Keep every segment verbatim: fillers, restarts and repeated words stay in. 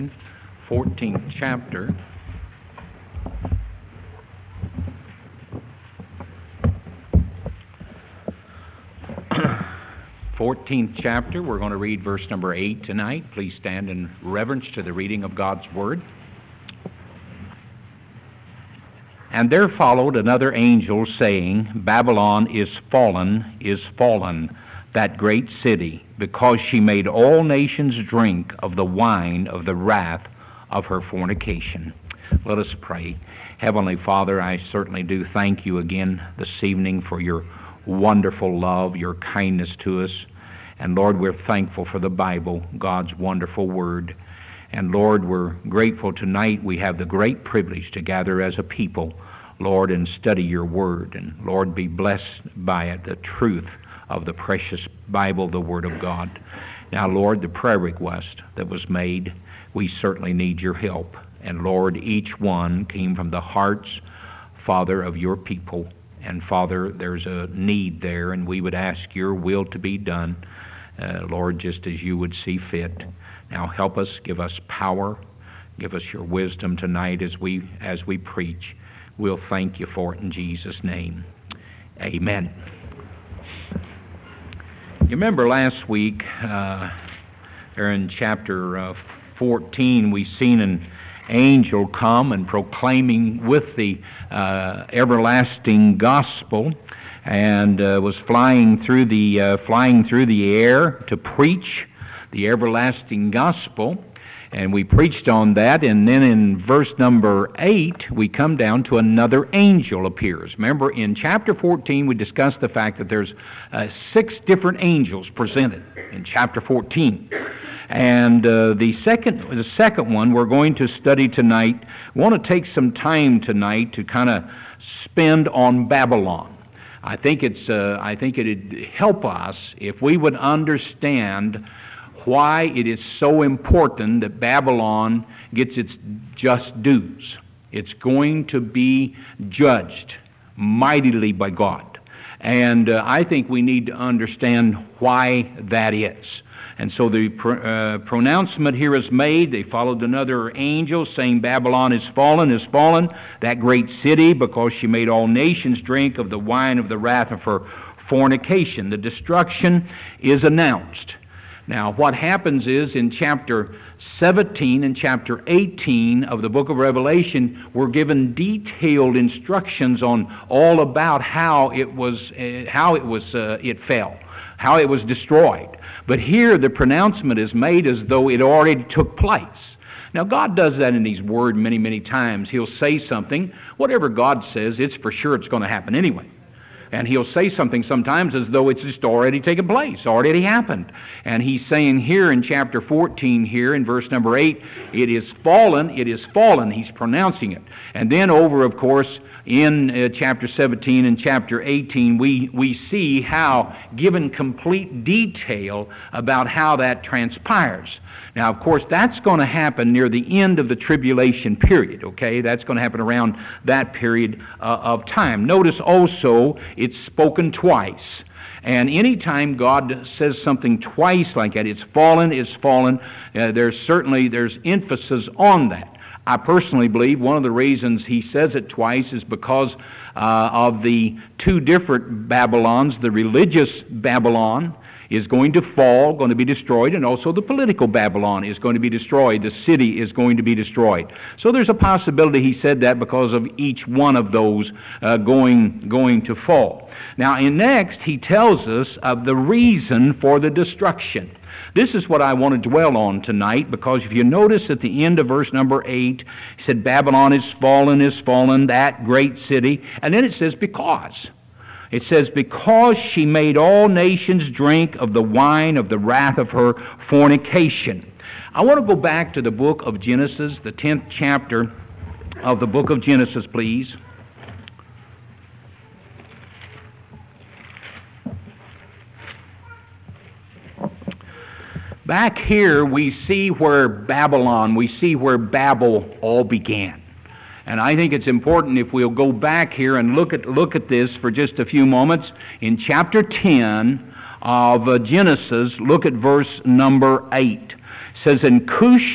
Revelation, fourteenth chapter. fourteenth chapter, we're going to read verse number eight tonight. Please stand in reverence to the reading of God's Word. And there followed another angel saying, Babylon is fallen, is fallen, that great city, because she made all nations drink of the wine of the wrath of her fornication. Let us pray. Heavenly Father, I certainly do thank you again this evening for your wonderful love, your kindness to us. And Lord, we're thankful for the Bible, God's wonderful Word. And Lord, we're grateful tonight we have the great privilege to gather as a people, Lord, and study your Word. And Lord, be blessed by it, the truth of the precious Bible, the Word of God. Now, Lord, the prayer request that was made, we certainly need your help. And Lord, each one came from the hearts, Father, of your people. And Father, there's a need there, and we would ask your will to be done, uh, Lord, just as you would see fit. Now help us, give us power, give us your wisdom tonight as we as we preach. We'll thank you for it in Jesus' name. Amen. You remember last week, uh, there in chapter uh, fourteen, we seen an angel come and proclaiming with the uh, everlasting gospel, and uh, was flying through the uh, flying through the air to preach the everlasting gospel. And we preached on that, and then in verse number eight, we come down to another angel appears. Remember, in chapter fourteen, we discussed the fact that there's uh, six different angels presented in chapter fourteen. And uh, the second the second one we're going to study tonight. We want to take some time tonight to kind of spend on Babylon. I think it's uh, I think it'd help us if we would understand why it is so important that Babylon gets its just dues. It's going to be judged mightily by God. And uh, I think we need to understand why that is. And so the pr- uh, pronouncement here is made. They followed another angel saying, Babylon is fallen, is fallen, that great city, because she made all nations drink of the wine of the wrath of her fornication. The destruction is announced. Now, what happens is in chapter seventeen and chapter eighteen of the book of Revelation, we're given detailed instructions on all about how it was, uh, how it was, uh, it fell, how it was destroyed. But here the pronouncement is made as though it already took place. Now, God does that in His Word many, many times. He'll say something. Whatever God says, it's for sure it's going to happen anyway. And He'll say something sometimes as though it's just already taken place, already happened. And He's saying here in chapter fourteen, here in verse number eight, it is fallen, it is fallen. He's pronouncing it. And then over, of course, in uh, chapter seventeen and chapter eighteen, we, we see how, given complete detail about how that transpires. Now, of course, that's going to happen near the end of the tribulation period, okay? That's going to happen around that period uh, of time. Notice also, it's spoken twice. And anytime God says something twice like that, it's fallen, it's fallen, uh, there's certainly, there's emphasis on that. I personally believe one of the reasons He says it twice is because uh, of the two different Babylons, the religious Babylon is going to fall, going to be destroyed, and also the political Babylon is going to be destroyed. The city is going to be destroyed. So there's a possibility He said that because of each one of those uh, going, going to fall. Now, in next, He tells us of the reason for the destruction. This is what I want to dwell on tonight, because if you notice at the end of verse number eight, He said, Babylon is fallen, is fallen, that great city. And then it says, because. It says, because she made all nations drink of the wine of the wrath of her fornication. I want to go back to the book of Genesis, the tenth chapter of the book of Genesis, please. Back here we see where Babylon, we see where Babel all began. And I think it's important if we'll go back here and look at look at this for just a few moments. In chapter ten of uh, Genesis, look at verse number eight. It says, and Cush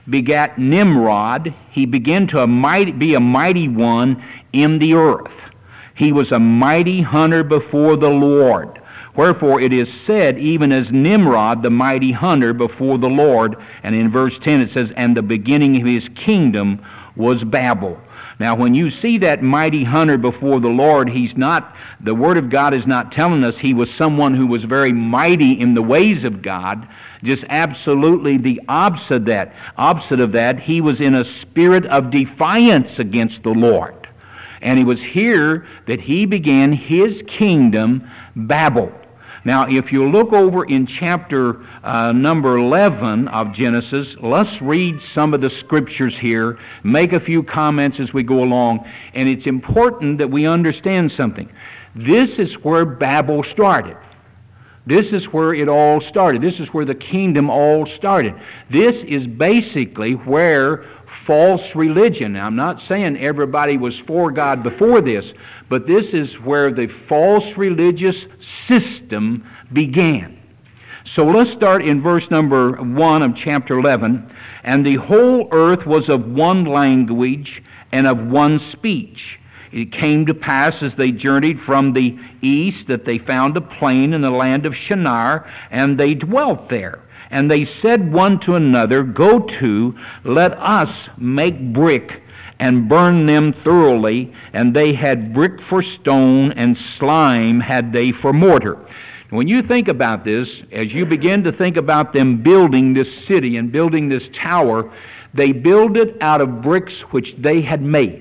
begat Nimrod. He began to a mighty, be a mighty one in the earth. He was a mighty hunter before the Lord. Wherefore it is said, even as Nimrod, the mighty hunter before the Lord. And in verse ten it says, and the beginning of his kingdom was Babel. Now, when you see that mighty hunter before the Lord, he's not, the Word of God is not telling us he was someone who was very mighty in the ways of God. Just absolutely the opposite of that. Opposite of that, he was in a spirit of defiance against the Lord. And it was here that he began his kingdom, Babel. Now, if you look over in chapter uh, number eleven of Genesis, let's read some of the scriptures here, make a few comments as we go along, and it's important that we understand something. This is where Babel started. This is where it all started. This is where the kingdom all started. This is basically where false religion, now I'm not saying everybody was for God before this, but this is where the false religious system began. So let's start in verse number one of chapter eleven. And the whole earth was of one language and of one speech. It came to pass as they journeyed from the east that they found a plain in the land of Shinar, and they dwelt there. And they said one to another, go to, let us make brick and burn them thoroughly. And they had brick for stone, and slime had they for mortar. When you think about this, as you begin to think about them building this city and building this tower, they build it out of bricks which they had made.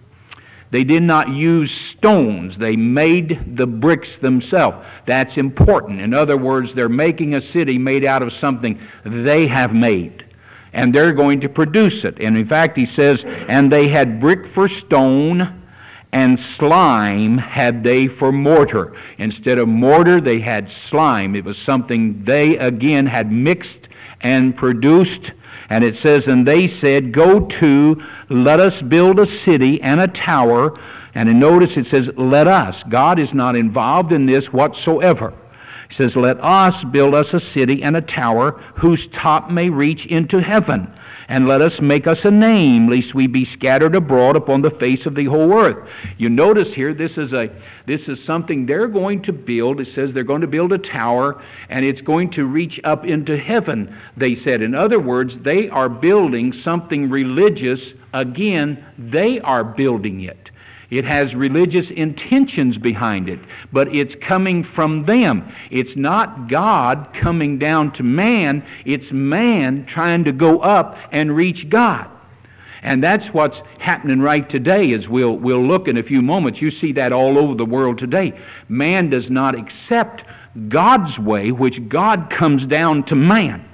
They did not use stones. They made the bricks themselves. That's important. In other words, they're making a city made out of something they have made. And they're going to produce it. And in fact, he says, and they had brick for stone, and slime had they for mortar. Instead of mortar, they had slime. It was something they, again, had mixed and produced. And it says, and they said, go to, let us build a city and a tower. And in notice it says, let us. God is not involved in this whatsoever. He says, let us build us a city and a tower whose top may reach into heaven. And let us make us a name, lest we be scattered abroad upon the face of the whole earth. You notice here, this is a this is something they're going to build. It says they're going to build a tower, and it's going to reach up into heaven, they said. In other words, they are building something religious. Again, they are building it. It has religious intentions behind it, but it's coming from them. It's not God coming down to man. It's man trying to go up and reach God. And that's what's happening right today, as we'll, we'll look in a few moments. You see that all over the world today. Man does not accept God's way, which God comes down to man.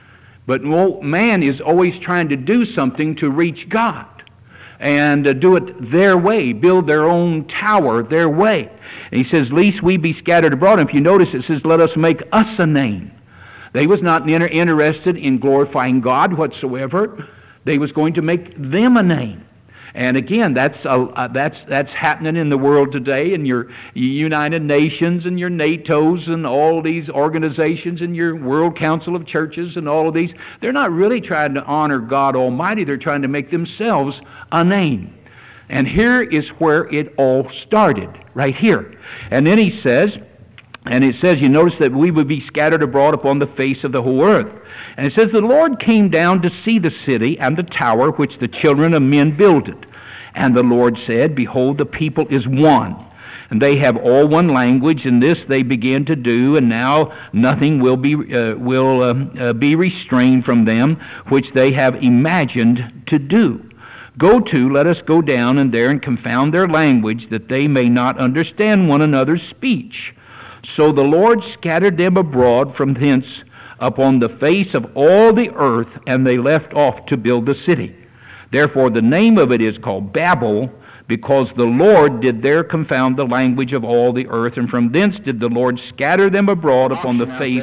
But man is always trying to do something to reach God. And uh, do it their way, build their own tower their way. And he says, lest we be scattered abroad. And if you notice, it says, let us make us a name. They was not inter- interested in glorifying God whatsoever. They was going to make them a name. And again, that's uh, uh, that's that's happening in the world today, in your United Nations and your NATO's and all these organizations and your World Council of Churches and all of these. They're not really trying to honor God Almighty. They're trying to make themselves a name. And here is where it all started, right here. And then he says, and it says, you notice that we would be scattered abroad upon the face of the whole earth. And it says, the Lord came down to see the city and the tower which the children of men builded. And the Lord said, behold, the people is one, and they have all one language, and this they began to do, and now nothing will be uh, will uh, uh, be restrained from them, which they have imagined to do. Go to, let us go down and there and confound their language, that they may not understand one another's speech. So the Lord scattered them abroad from thence upon the face of all the earth, and they left off to build the city. Therefore the name of it is called Babel, because the Lord did there confound the language of all the earth, and from thence did the Lord scatter them abroad upon the face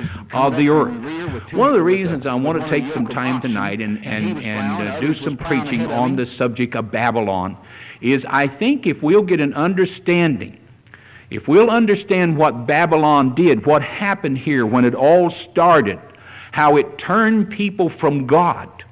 of the earth. One of the reasons I want to take some time tonight and, and, and uh, do some preaching on this subject of Babylon is I think if we'll get an understanding, if we'll understand what Babylon did, what happened here when it all started, how it turned people from God,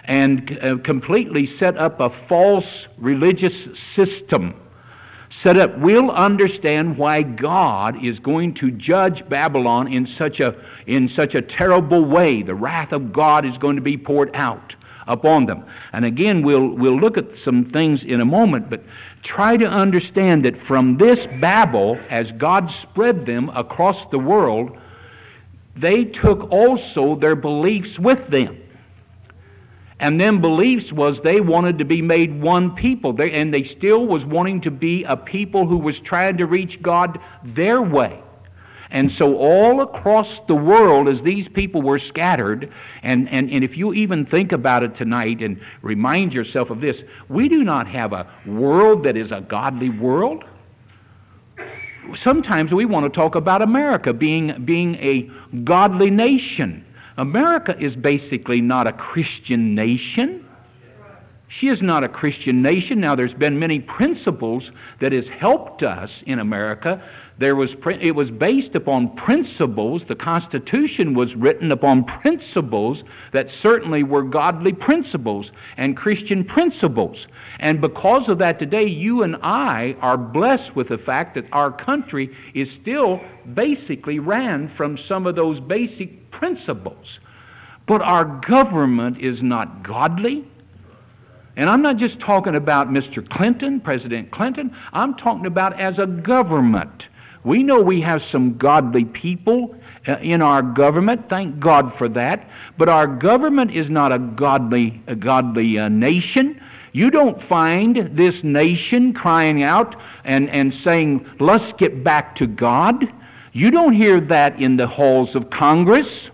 and uh, completely set up a false religious system. Set up, we'll understand why God is going to judge Babylon in such a in such a terrible way. The wrath of God is going to be poured out upon them. And again, we'll we'll look at some things in a moment, but try to understand that from this Babel, as God spread them across the world, they took also their beliefs with them. And them beliefs was they wanted to be made one people. They, and they still was wanting to be a people who was trying to reach God their way. And so all across the world, as these people were scattered, and, and, and if you even think about it tonight and remind yourself of this, we do not have a world that is a godly world. Sometimes we want to talk about America being, being a godly nation. America is basically not a Christian nation. She is not a Christian nation. Now, there's been many principles that has helped us in America. There was it was based upon principles. The Constitution was written upon principles that certainly were godly principles and Christian principles. And because of that, today you and I are blessed with the fact that our country is still basically ran from some of those basic principles. But our government is not godly. And I'm not just talking about Mister Clinton, President Clinton. I'm talking about as a government. We know we have some godly people uh, in our government. Thank God for that. But our government is not a godly, a godly uh, nation. You don't find this nation crying out and, and saying, let's get back to God. You don't hear that in the halls of Congress.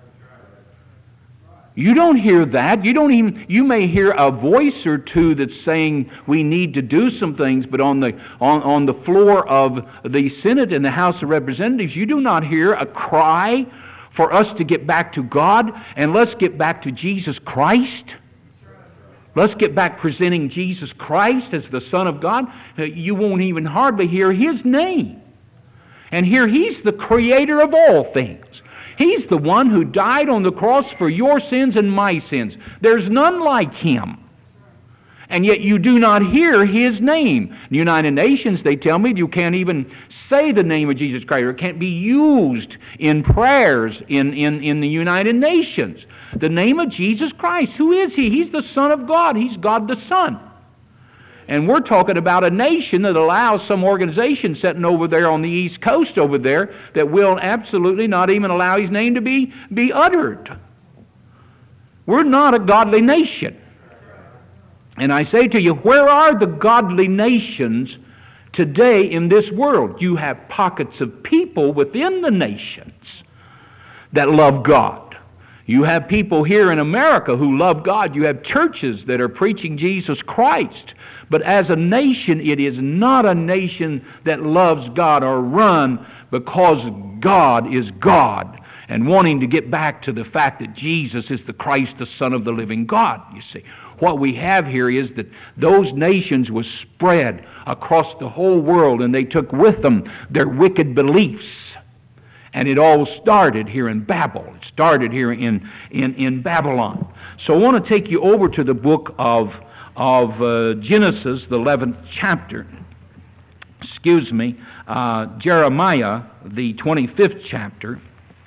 You don't hear that. You don't even, you may hear a voice or two that's saying we need to do some things, but on the on, on the floor of the Senate and the House of Representatives, you do not hear a cry for us to get back to God and let's get back to Jesus Christ. Let's get back presenting Jesus Christ as the Son of God. You won't even hardly hear His name. And here He's the creator of all things. He's the one who died on the cross for your sins and my sins. There's none like Him. And yet you do not hear His name. The United Nations, they tell me, you can't even say the name of Jesus Christ. It can't be used in prayers in, in, in the United Nations. The name of Jesus Christ. Who is He? He's the Son of God. He's God the Son. And we're talking about a nation that allows some organization sitting over there on the East Coast over there that will absolutely not even allow His name to be, be uttered. We're not a godly nation. And I say to you, where are the godly nations today in this world? You have pockets of people within the nations that love God. You have people here in America who love God. You have churches that are preaching Jesus Christ. But as a nation, it is not a nation that loves God or run because God is God and wanting to get back to the fact that Jesus is the Christ, the Son of the living God, you see. What we have here is that those nations were spread across the whole world and they took with them their wicked beliefs. And it all started here in Babel. It started here in, in, in Babylon. So I want to take you over to the book of, of uh, Genesis, the eleventh chapter. Excuse me, uh, Jeremiah, the twenty-fifth chapter.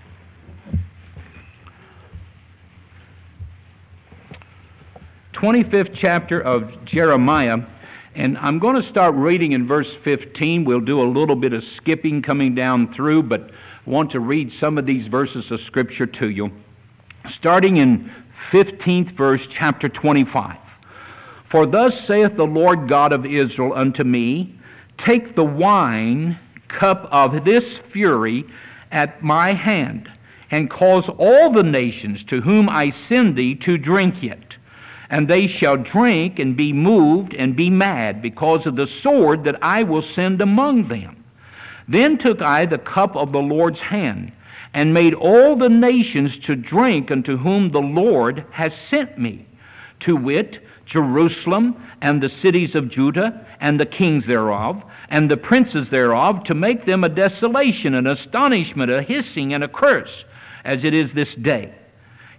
twenty-fifth chapter of Jeremiah. And I'm going to start reading in verse fifteen. We'll do a little bit of skipping coming down through, but want to read some of these verses of Scripture to you. Starting in fifteenth verse, chapter twenty-five. For thus saith the Lord God of Israel unto me, take the wine cup of this fury at my hand, and cause all the nations to whom I send thee to drink it. And they shall drink and be moved and be mad because of the sword that I will send among them. Then took I the cup of the Lord's hand, and made all the nations to drink unto whom the Lord has sent me, to wit, Jerusalem, and the cities of Judah, and the kings thereof, and the princes thereof, to make them a desolation, an astonishment, a hissing, and a curse, as it is this day.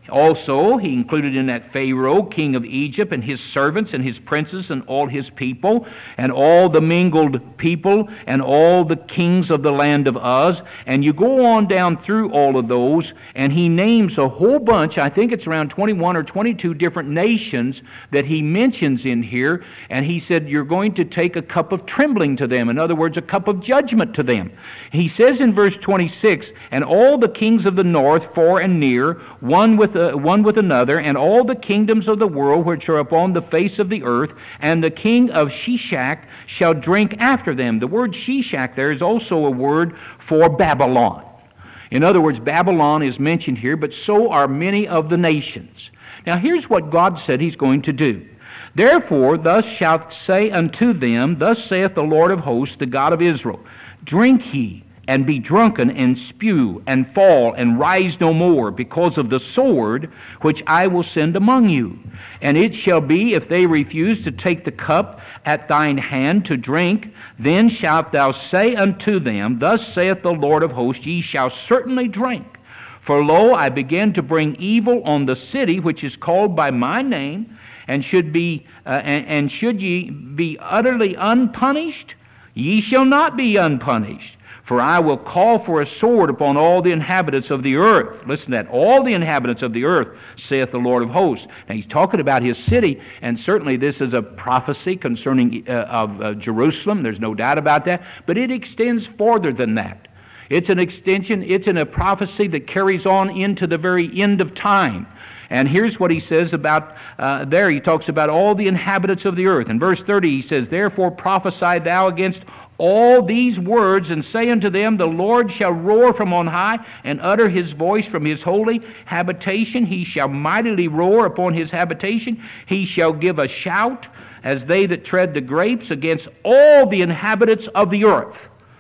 Also, he included in that Pharaoh, king of Egypt, and his servants and his princes and all his people, and all the mingled people, and all the kings of the land of Uz. And you go on down through all of those, and he names a whole bunch, I think it's around twenty-one or twenty-two different nations that he mentions in here, and he said, you're going to take a cup of trembling to them. In other words, a cup of judgment to them. He says in verse twenty-six, and all the kings of the north, far and near, one with uh, one with another, and all the kingdoms of the world which are upon the face of the earth, and the king of Shishak shall drink after them. The word Shishak there is also a word for Babylon. In other words, Babylon is mentioned here, but so are many of the nations. Now here's what God said he's going to do. Therefore, thus shalt say unto them, thus saith the Lord of hosts, the God of Israel, drink ye, and be drunken, and spew, and fall, and rise no more, because of the sword which I will send among you. And it shall be, if they refuse to take the cup at thine hand to drink, then shalt thou say unto them, thus saith the Lord of hosts, ye shall certainly drink. For lo, I begin to bring evil on the city which is called by my name, and should be uh, and, and should ye be utterly unpunished, ye shall not be unpunished. For I will call for a sword upon all the inhabitants of the earth. Listen to that. All the inhabitants of the earth, saith the Lord of hosts. Now he's talking about his city, and certainly this is a prophecy concerning uh, of uh, Jerusalem. There's no doubt about that. But it extends farther than that. It's an extension. It's in a prophecy that carries on into the very end of time. And here's what he says about, uh, there he talks about all the inhabitants of the earth. In verse thirty he says, therefore prophesy thou against all these words, and say unto them, the Lord shall roar from on high, and utter his voice from his holy habitation. He shall mightily roar upon his habitation. He shall give a shout, as they that tread the grapes, against all the inhabitants of the earth.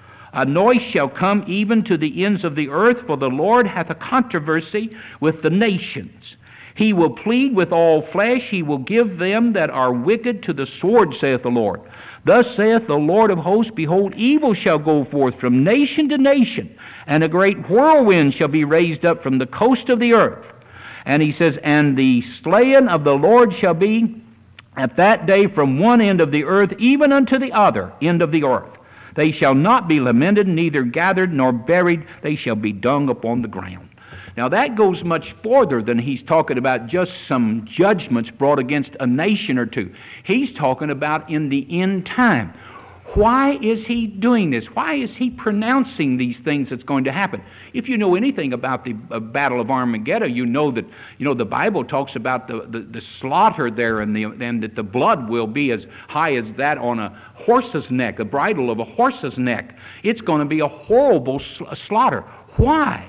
A noise shall come even to the ends of the earth, for the Lord hath a controversy with the nations. He will plead with all flesh. He will give them that are wicked to the sword, saith the Lord. Thus saith the Lord of hosts, behold, evil shall go forth from nation to nation, and a great whirlwind shall be raised up from the coast of the earth. And he says, and the slaying of the Lord shall be at that day from one end of the earth even unto the other end of the earth. They shall not be lamented, neither gathered nor buried. They shall be dung upon the ground. Now that goes much farther than he's talking about just some judgments brought against a nation or two. He's talking about in the end time. Why is he doing this? Why is he pronouncing these things that's going to happen? If you know anything about the uh, Battle of Armageddon, you know that you know the Bible talks about the, the, the slaughter there, and, the, and that the blood will be as high as that on a horse's neck, the bridle of a horse's neck. It's going to be a horrible sl- slaughter. Why?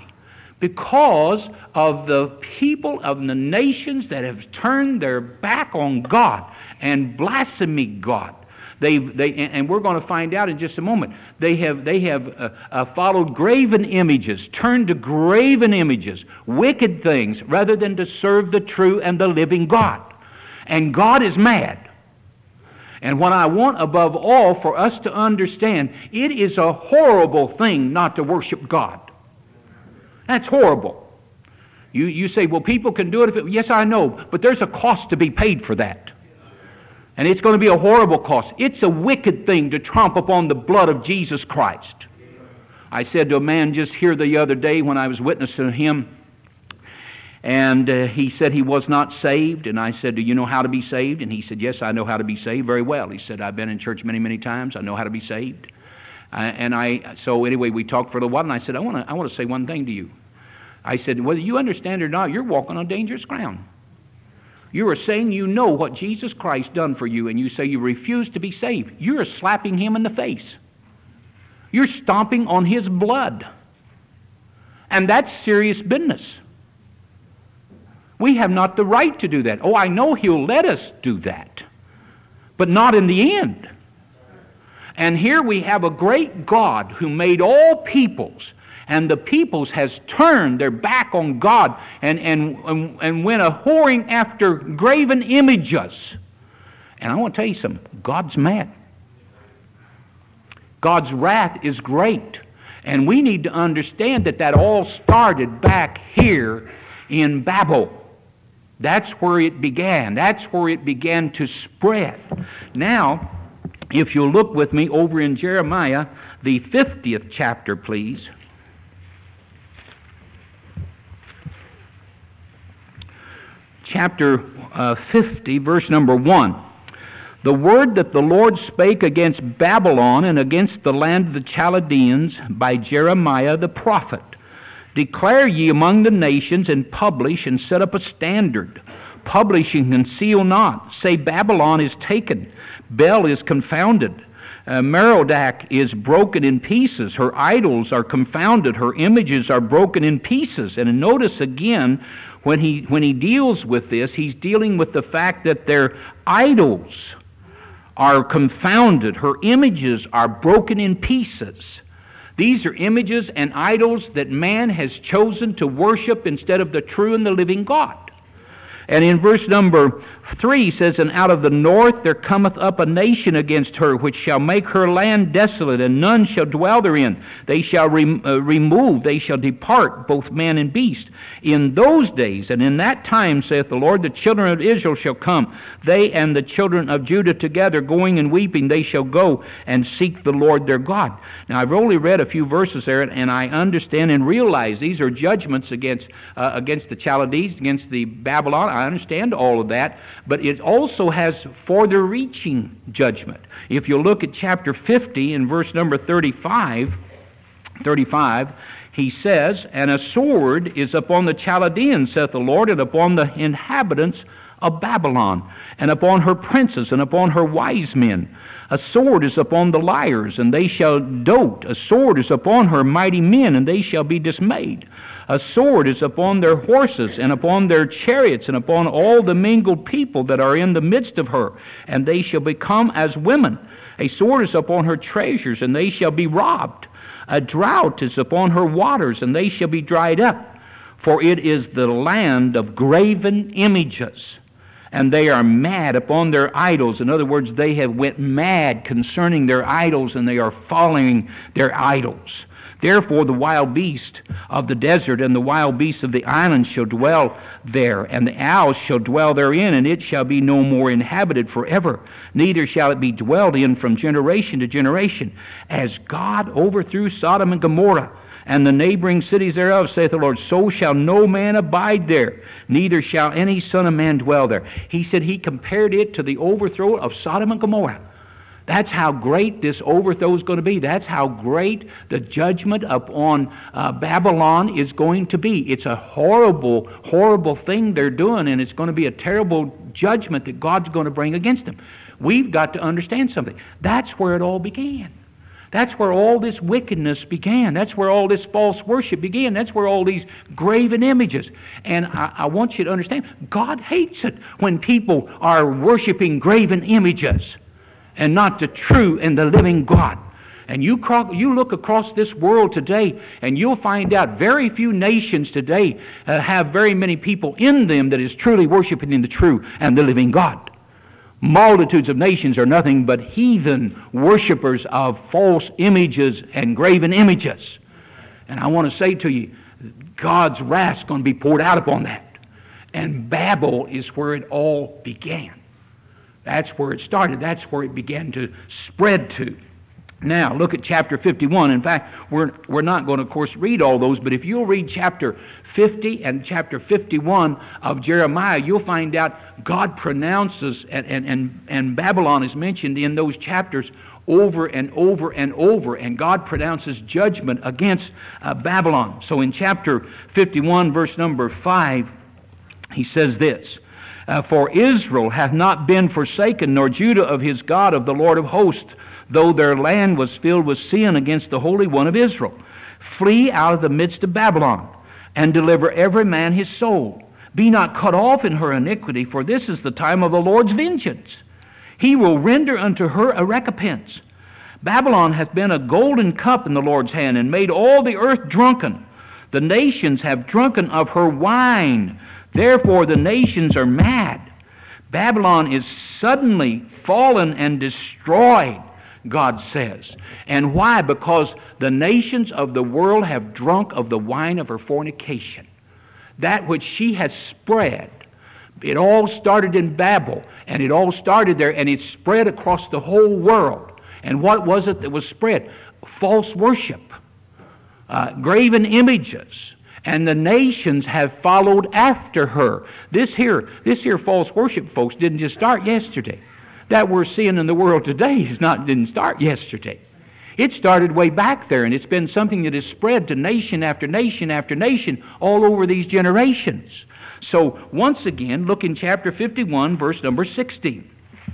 Because of the people of the nations that have turned their back on God and blasphemed God. They, they, and we're going to find out in just a moment. They have, they have uh, uh, followed graven images, turned to graven images, wicked things, rather than to serve the true and the living God. And God is mad. And what I want above all for us to understand, it is a horrible thing not to worship God. That's horrible. You, you say, well, people can do it if it... Yes, I know, but there's a cost to be paid for that. And it's going to be a horrible cost. It's a wicked thing to tromp upon the blood of Jesus Christ. I said to a man just here the other day when I was witnessing to him, and uh, he said he was not saved, and I said, do you know how to be saved? And he said, yes, I know how to be saved very well. He said, I've been in church many, many times. I know how to be saved. Uh, and I, so anyway, we talked for a little while, and I said, I want to I want to say one thing to you. I said, whether you understand it or not, you're walking on dangerous ground. You are saying you know what Jesus Christ done for you, and you say you refuse to be saved. You're slapping him in the face. You're stomping on his blood. And that's serious business. We have not the right to do that. Oh, I know he'll let us do that, but not in the end. And here we have a great God who made all peoples, and the peoples has turned their back on God and, and, and, and went a-whoring after graven images. And I want to tell you something. God's mad. God's wrath is great. And we need to understand that that all started back here in Babel. That's where it began. That's where it began to spread. Now, if you'll look with me over in Jeremiah, the fiftieth chapter, please. Chapter uh, fifty, verse number one. The word that the Lord spake against Babylon and against the land of the Chaldeans by Jeremiah the prophet. Declare ye among the nations, and publish, and set up a standard. Publish and conceal not. Say, Babylon is taken. Bel is confounded. Uh, Merodach is broken in pieces. Her idols are confounded. Her images are broken in pieces. And notice again, when he, when he deals with this, he's dealing with the fact that their idols are confounded. Her images are broken in pieces. These are images and idols that man has chosen to worship instead of the true and the living God. And in verse number three says, And out of the north there cometh up a nation against her, which shall make her land desolate, and none shall dwell therein. They shall rem- uh, remove, they shall depart, both man and beast. In those days, and in that time, saith the Lord, the children of Israel shall come, they and the children of Judah together, going and weeping, they shall go and seek the Lord their God. Now, I've only read a few verses there, and I understand and realize these are judgments against uh, against the Chaldees, against the Babylon. I understand all of that, but it also has further-reaching judgment. If you look at chapter fifty in verse number thirty-five, thirty-five, he says, And a sword is upon the Chaldeans, saith the Lord, and upon the inhabitants of Babylon, and upon her princes, and upon her wise men. A sword is upon the liars, and they shall dote. A sword is upon her mighty men, and they shall be dismayed. A sword is upon their horses, and upon their chariots, and upon all the mingled people that are in the midst of her, and they shall become as women. A sword is upon her treasures, and they shall be robbed. A drought is upon her waters, and they shall be dried up. For it is the land of graven images, and they are mad upon their idols. In other words, they have went mad concerning their idols, and they are following their idols. Therefore the wild beast of the desert and the wild beast of the islands shall dwell there, and the owls shall dwell therein, and it shall be no more inhabited forever, neither shall it be dwelled in from generation to generation. As God overthrew Sodom and Gomorrah, and the neighboring cities thereof, saith the Lord, so shall no man abide there, neither shall any son of man dwell there. He said he compared it to the overthrow of Sodom and Gomorrah. That's how great this overthrow is going to be. That's how great the judgment upon uh, Babylon is going to be. It's a horrible, horrible thing they're doing, and it's going to be a terrible judgment that God's going to bring against them. We've got to understand something. That's where it all began. That's where all this wickedness began. That's where all this false worship began. That's where all these graven images. And I, I want you to understand, God hates it when people are worshiping graven images and not the true and the living God. And you, cro- you look across this world today, and you'll find out very few nations today uh, have very many people in them that is truly worshiping the true and the living God. Multitudes of nations are nothing but heathen worshipers of false images and graven images. And I want to say to you, God's wrath is going to be poured out upon that. And Babel is where it all began. That's where it started. That's where it began to spread to. Now, look at chapter fifty-one. In fact, we're, we're not going to, of course, read all those, but if you'll read chapter fifty and chapter fifty-one of Jeremiah, you'll find out God pronounces, and, and, and, and Babylon is mentioned in those chapters over and over and over, and God pronounces judgment against uh, Babylon. So in chapter fifty-one, verse number five, he says this, Uh, for Israel hath not been forsaken, nor Judah of his God, of the Lord of hosts, though their land was filled with sin against the Holy One of Israel. Flee out of the midst of Babylon, and deliver every man his soul. Be not cut off in her iniquity, for this is the time of the Lord's vengeance. He will render unto her a recompense. Babylon hath been a golden cup in the Lord's hand, and made all the earth drunken. The nations have drunken of her wine. Therefore the nations are mad. Babylon is suddenly fallen and destroyed, God says. And why? Because the nations of the world have drunk of the wine of her fornication. That which she has spread. It all started in Babel, and it all started there, and it spread across the whole world. And what was it that was spread? False worship, uh, graven images, and the nations have followed after her. This here, this here false worship, folks, didn't just start yesterday. That we're seeing in the world today is not didn't start yesterday. It started way back there, and it's been something that has spread to nation after nation after nation all over these generations. So once again, look in chapter fifty-one, verse number sixteen.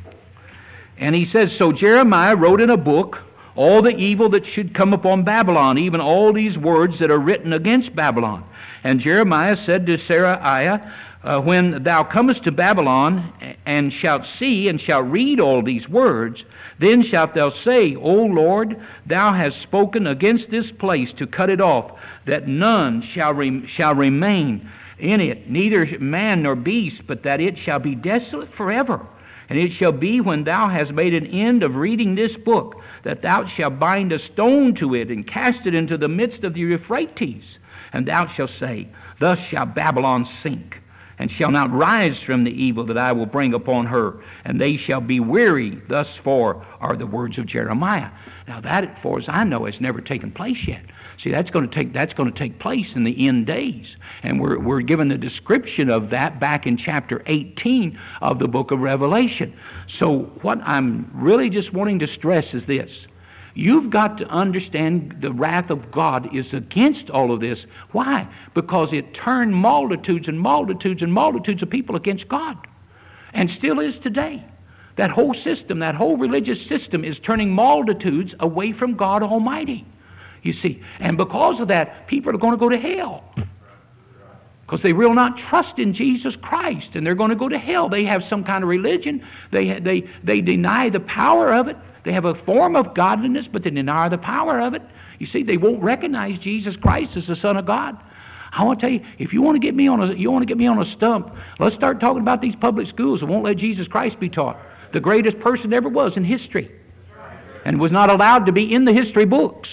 And he says, so Jeremiah wrote in a book all the evil that should come upon Babylon, even all these words that are written against Babylon. And Jeremiah said to Seraiah, uh, when thou comest to Babylon, and shalt see and shalt read all these words, then shalt thou say, O Lord, thou hast spoken against this place to cut it off, that none shall, re- shall remain in it, neither man nor beast, but that it shall be desolate forever. And it shall be, when thou hast made an end of reading this book, that thou shalt bind a stone to it, and cast it into the midst of the Euphrates. And thou shalt say, thus shall Babylon sink, and shall not rise from the evil that I will bring upon her. And they shall be weary. Thus far are the words of Jeremiah. Now that, as far as I know, has never taken place yet. See, that's going to take that's going to take place in the end days. And we're we're given the description of that back in chapter eighteen of the book of Revelation. So what I'm really just wanting to stress is this. You've got to understand the wrath of God is against all of this. Why? Because it turned multitudes and multitudes and multitudes of people against God. And still is today. That whole system, that whole religious system is turning multitudes away from God Almighty. You see, and because of that, people are going to go to hell. Because they will not trust in Jesus Christ, and they're going to go to hell. They have some kind of religion. They, they, they deny the power of it. They have a form of godliness, but they deny the power of it. You see, they won't recognize Jesus Christ as the Son of God. I want to tell you, if you want to get me on a, you want to get me on a stump, let's start talking about these public schools that won't let Jesus Christ be taught. The greatest person ever was in history, and was not allowed to be in the history books.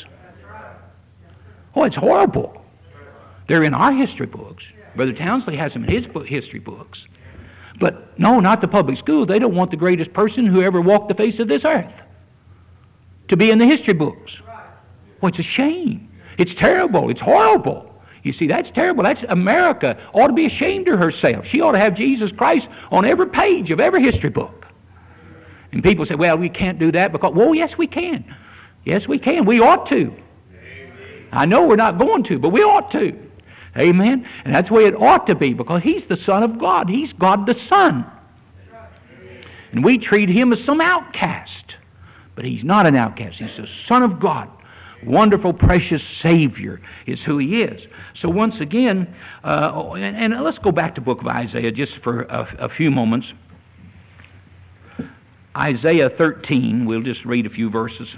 Oh, it's horrible. They're in our history books. Brother Townsley has them in his book, history books. But no, not the public schools. They don't want the greatest person who ever walked the face of this earth to be in the history books. Well, it's a shame. It's terrible. It's horrible. You see, that's terrible. That's America ought to be ashamed of herself. She ought to have Jesus Christ on every page of every history book. And people say, well, we can't do that because, well, yes, we can. Yes, we can. We ought to. I know we're not going to, but we ought to. Amen? And that's the way it ought to be, because He's the Son of God. He's God the Son. And we treat Him as some outcast. But He's not an outcast. He's the Son of God. Wonderful, precious Savior is who He is. So once again, uh, and, and let's go back to the book of Isaiah just for a, a few moments. Isaiah thirteen, we'll just read a few verses.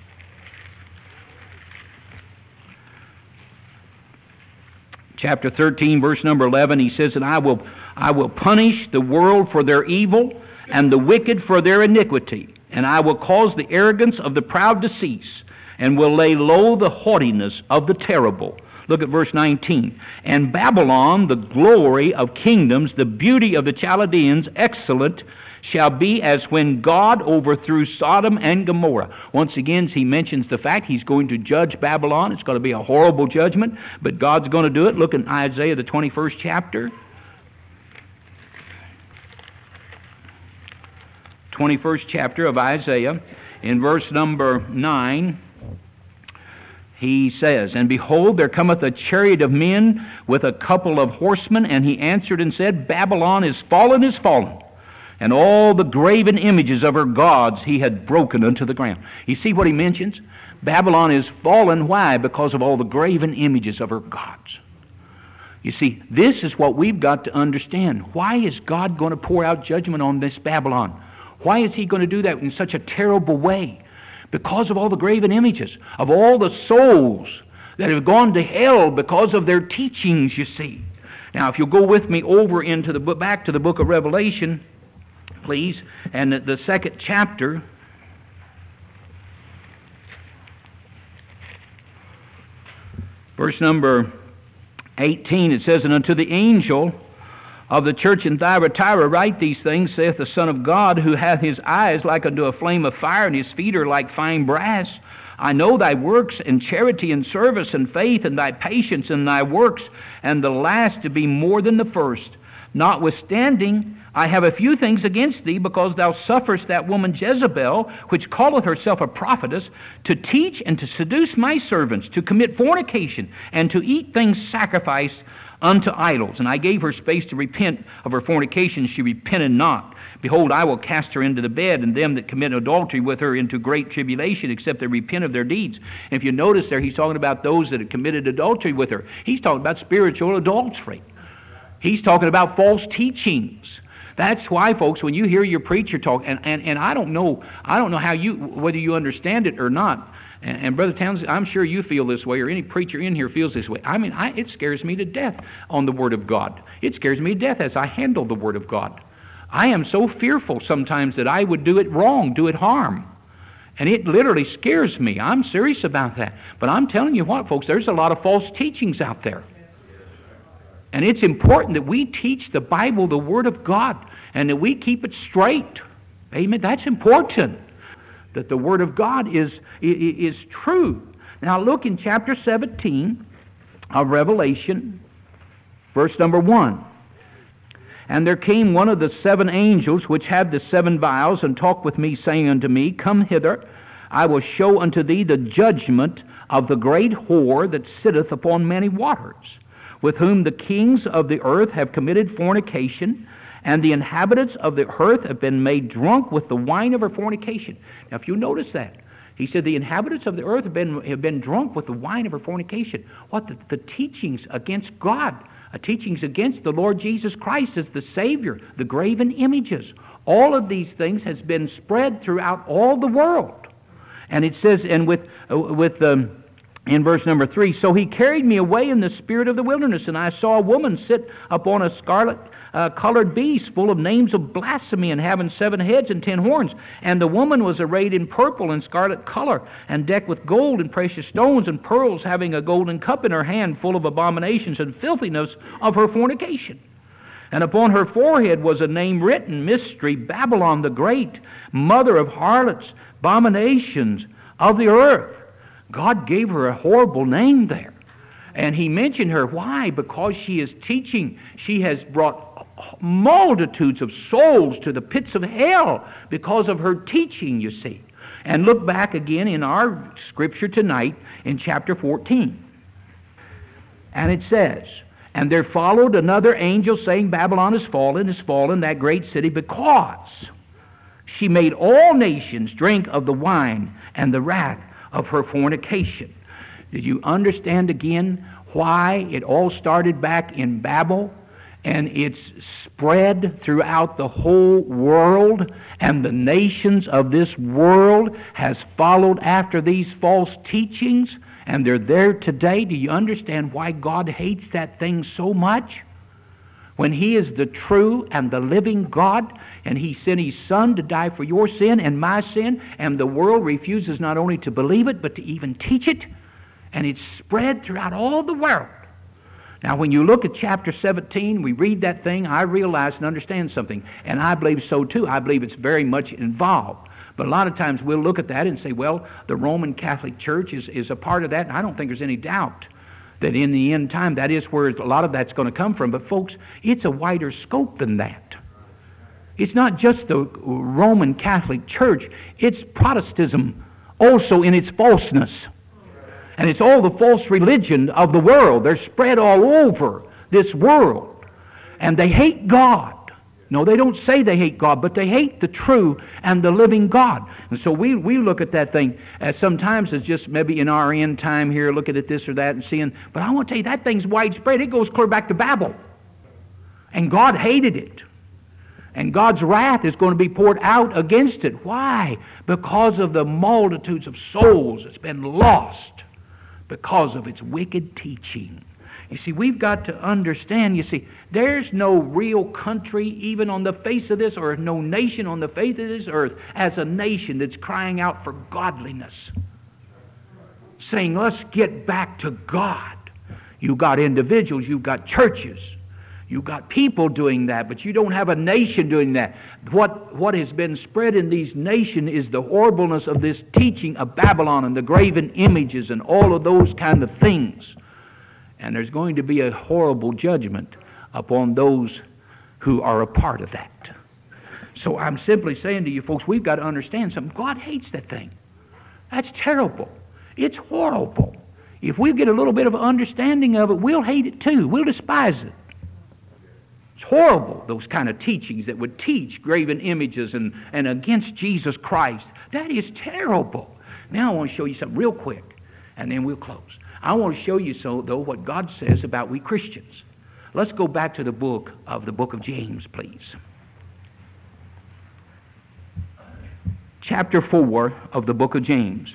Chapter thirteen, verse number eleven, he says, and I will, I will punish the world for their evil, and the wicked for their iniquity. And I will cause the arrogance of the proud to cease, and will lay low the haughtiness of the terrible. Look at verse nineteen. And Babylon, the glory of kingdoms, the beauty of the Chaldeans, excellent, shall be as when God overthrew Sodom and Gomorrah. Once again, he mentions the fact He's going to judge Babylon. It's going to be a horrible judgment, but God's going to do it. Look in Isaiah, the twenty-first chapter. twenty-first chapter of Isaiah, in verse number nine, he says, and behold, there cometh a chariot of men with a couple of horsemen, and he answered and said, Babylon is fallen, is fallen, and all the graven images of her gods he had broken unto the ground. You see what he mentions? Babylon is fallen. Why? Because of all the graven images of her gods. You see, this is what we've got to understand. Why is God going to pour out judgment on this Babylon? Why is He going to do that in such a terrible way? Because of all the graven images, of all the souls that have gone to hell because of their teachings, you see. Now, if you'll go with me over into the book, back to the book of Revelation, please, and the, the second chapter. Verse number eighteen, it says, and unto the angel of the church in Thyatira write these things, saith the Son of God, who hath his eyes like unto a flame of fire, and his feet are like fine brass. I know thy works, and charity, and service, and faith, and thy patience, and thy works, and the last to be more than the first. Notwithstanding, I have a few things against thee, because thou sufferest that woman Jezebel, which calleth herself a prophetess, to teach and to seduce my servants, to commit fornication, and to eat things sacrificed unto idols. And I gave her space to repent of her fornication. She repented not. Behold, I will cast her into the bed, and them that commit adultery with her into great tribulation, except they repent of their deeds. And if you notice there, he's talking about those that have committed adultery with her. He's talking about spiritual adultery. He's talking about false teachings. That's why, folks, when you hear your preacher talk, and, and, and I don't know, I don't know how you, whether you understand it or not. And, and Brother Townsend, I'm sure you feel this way, or any preacher in here feels this way. I mean, I, it scares me to death on the Word of God. It scares me to death as I handle the Word of God. I am so fearful sometimes that I would do it wrong, do it harm. And it literally scares me. I'm serious about that. But I'm telling you what, folks, there's a lot of false teachings out there. And it's important that we teach the Bible, the Word of God, and that we keep it straight. Amen. That's important. That the Word of God is, is, is true. Now look in chapter seventeen of Revelation, verse number one. And there came one of the seven angels which had the seven vials, and talked with me, saying unto me, Come hither, I will show unto thee the judgment of the great whore that sitteth upon many waters, with whom the kings of the earth have committed fornication, and the inhabitants of the earth have been made drunk with the wine of her fornication. Now, if you notice that, he said the inhabitants of the earth have been, have been drunk with the wine of her fornication. What? The, the teachings against God, uh, teachings against the Lord Jesus Christ as the Savior, the graven images. All of these things has been spread throughout all the world. And it says, and with, uh, with um, in verse number three, so he carried me away in the spirit of the wilderness, and I saw a woman sit upon a scarlet uh, colored beast, full of names of blasphemy, and having seven heads and ten horns. And the woman was arrayed in purple and scarlet color, and decked with gold and precious stones and pearls, having a golden cup in her hand, full of abominations and filthiness of her fornication. And upon her forehead was a name written, Mystery, Babylon the Great, mother of harlots, abominations of the earth. God gave her a horrible name there. And he mentioned her. Why? Because she is teaching. She has brought multitudes of souls to the pits of hell because of her teaching, you see. And look back again in our scripture tonight in chapter fourteen. And it says, And there followed another angel saying, Babylon is fallen, is fallen, that great city, because she made all nations drink of the wine and the wrath of her fornication. Did you understand again why it all started back in Babel, and it's spread throughout the whole world, and the nations of this world has followed after these false teachings, and they're there today? Do you understand why God hates that thing so much? When He is the true and the living God, and He sent His Son to die for your sin and my sin, and the world refuses not only to believe it, but to even teach it, and it's spread throughout all the world. Now, when you look at chapter seventeen, we read that thing, I realize and understand something, and I believe so too. I believe it's very much involved. But a lot of times we'll look at that and say, well, the Roman Catholic Church is, is a part of that, and I don't think there's any doubt that in the end time, that is where a lot of that's going to come from. But folks, it's a wider scope than that. It's not just the Roman Catholic Church, it's Protestantism also in its falseness. And it's all the false religion of the world. They're spread all over this world. And they hate God. No, they don't say they hate God, but they hate the true and the living God. And so we, we look at that thing as sometimes as just maybe in our end time here, looking at this or that and seeing, but I want to tell you, that thing's widespread. It goes clear back to Babel. And God hated it. And God's wrath is going to be poured out against it. Why? Because of the multitudes of souls that's been lost because of its wicked teaching. You see, we've got to understand, you see, there's no real country even on the face of this earth, no nation on the face of this earth as a nation that's crying out for godliness, saying, let's get back to God. You've got individuals, you've got churches, You've got people doing that, but you don't have a nation doing that. What, what has been spread in these nations is the horribleness of this teaching of Babylon and the graven images and all of those kind of things. And there's going to be a horrible judgment upon those who are a part of that. So I'm simply saying to you folks, we've got to understand something. God hates that thing. That's terrible. It's horrible. If we get a little bit of understanding of it, we'll hate it too. We'll despise it. It's horrible, those kind of teachings that would teach graven images and, and against Jesus Christ. That is terrible. Now I want to show you something real quick, and then we'll close. I want to show you, so though, what God says about we Christians. Let's go back to the book of the book of James, please. Chapter four of the book of James.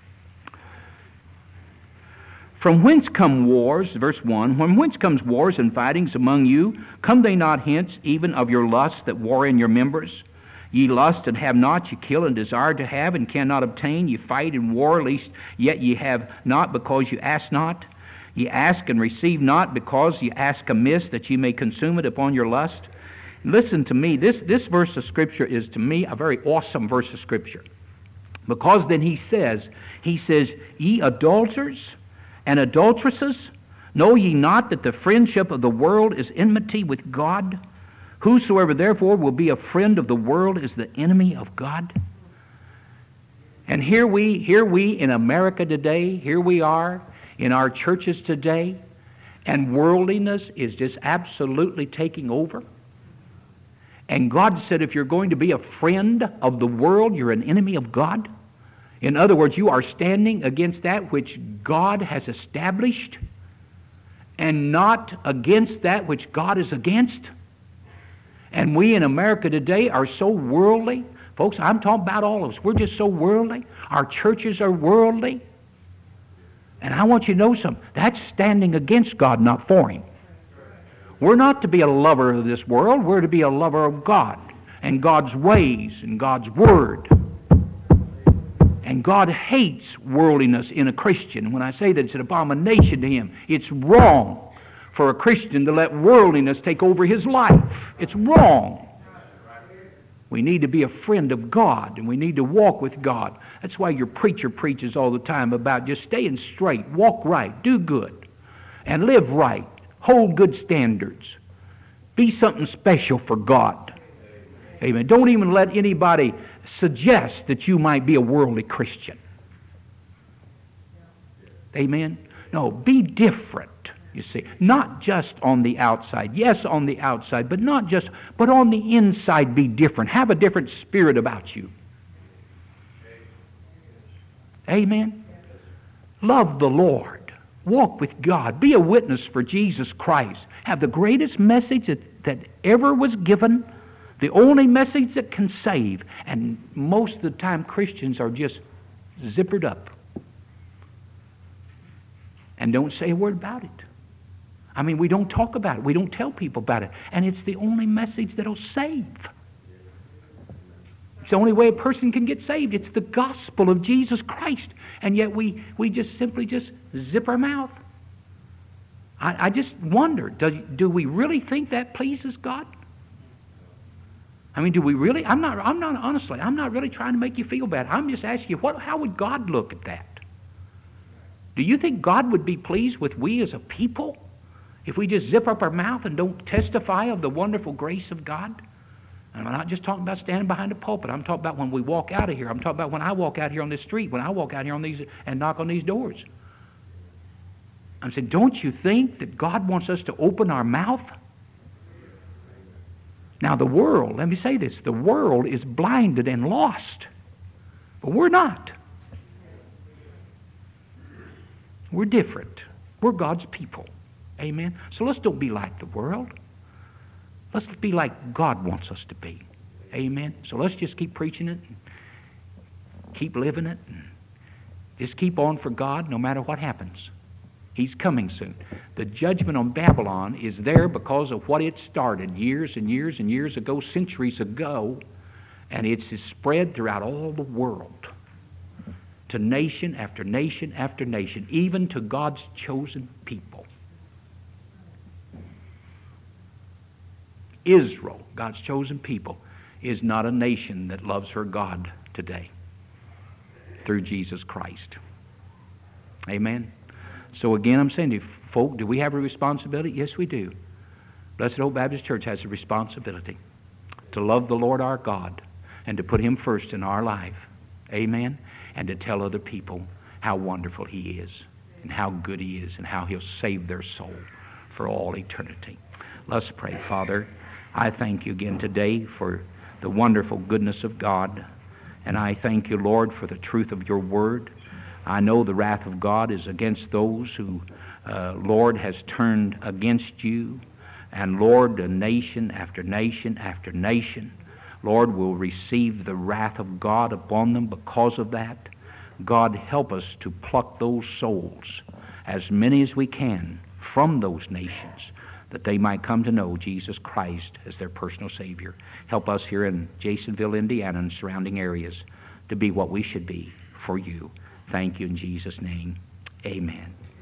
From whence come wars, verse one, from whence comes wars and fightings among you? Come they not hence, even of your lusts that war in your members? Ye lust and have not, ye kill and desire to have and cannot obtain. Ye fight and war, least yet ye have not, because you ask not. Ye ask and receive not, because ye ask amiss, that ye may consume it upon your lust. Listen to me, this, this verse of Scripture is to me a very awesome verse of Scripture. Because then he says, he says, ye adulterers and adulteresses, know ye not that the friendship of the world is enmity with God? Whosoever therefore will be a friend of the world is the enemy of God. And here we, here we in America today, here we are in our churches today, and worldliness is just absolutely taking over. And God said, if you're going to be a friend of the world, you're an enemy of God. In other words, you are standing against that which God has established and not against that which God is against. And we in America today are so worldly. Folks, I'm talking about all of us. We're just so worldly. Our churches are worldly. And I want you to know something. That's standing against God, not for Him. We're not to be a lover of this world. We're to be a lover of God and God's ways and God's Word. And God hates worldliness in a Christian. When I say that it's an abomination to Him, it's wrong for a Christian to let worldliness take over his life. It's wrong. We need to be a friend of God, and we need to walk with God. That's why your preacher preaches all the time about just staying straight, walk right, do good, and live right, hold good standards. Be something special for God. Amen. Don't even let anybody suggest that you might be a worldly Christian. Amen. No, be different, you see. Not just on the outside. Yes, on the outside, but not just, but on the inside be different. Have a different spirit about you. Amen. Love the Lord. Walk with God. Be a witness for Jesus Christ. Have the greatest message that, that ever was given. The only message that can save. And most of the time Christians are just zippered up. And don't say a word about it. I mean, we don't talk about it. We don't tell people about it. And it's the only message that'll save. It's the only way a person can get saved. It's the gospel of Jesus Christ. And yet we, we just simply just zip our mouth. I, I just wonder, do, do we really think that pleases God? I mean, do we really? I'm not, I'm not, honestly, I'm not really trying to make you feel bad. I'm just asking you, what, how would God look at that? Do you think God would be pleased with we as a people if we just zip up our mouth and don't testify of the wonderful grace of God? And I'm not just talking about standing behind a pulpit. I'm talking about when we walk out of here. I'm talking about when I walk out here on this street, when I walk out here on these and knock on these doors. I'm saying, don't you think that God wants us to open our mouth? Now the world, let me say this, the world is blinded and lost. But we're not. We're different. We're God's people. Amen? So let's don't be like the world. Let's be like God wants us to be. Amen? So let's just keep preaching it, and keep living it, and just keep on for God no matter what happens. He's coming soon. The judgment on Babylon is there because of what it started years and years and years ago, centuries ago, and it's spread throughout all the world. To nation after nation after nation, even to God's chosen people. Israel, God's chosen people, is not a nation that loves her God today through Jesus Christ. Amen. So again, I'm saying to you, folk, do we have a responsibility? Yes, we do. Blessed Hope Baptist Church has a responsibility to love the Lord our God and to put Him first in our life. Amen. And to tell other people how wonderful He is and how good He is and how He'll save their soul for all eternity. Let's pray. Father, I thank you again today for the wonderful goodness of God. And I thank you, Lord, for the truth of your word. I know the wrath of God is against those who, uh, Lord, has turned against you. And Lord, a nation after nation after nation, Lord, will receive the wrath of God upon them because of that. God, help us to pluck those souls, as many as we can, from those nations, that they might come to know Jesus Christ as their personal Savior. Help us here in Jasonville, Indiana, and surrounding areas to be what we should be for you. Thank you in Jesus' name. Amen.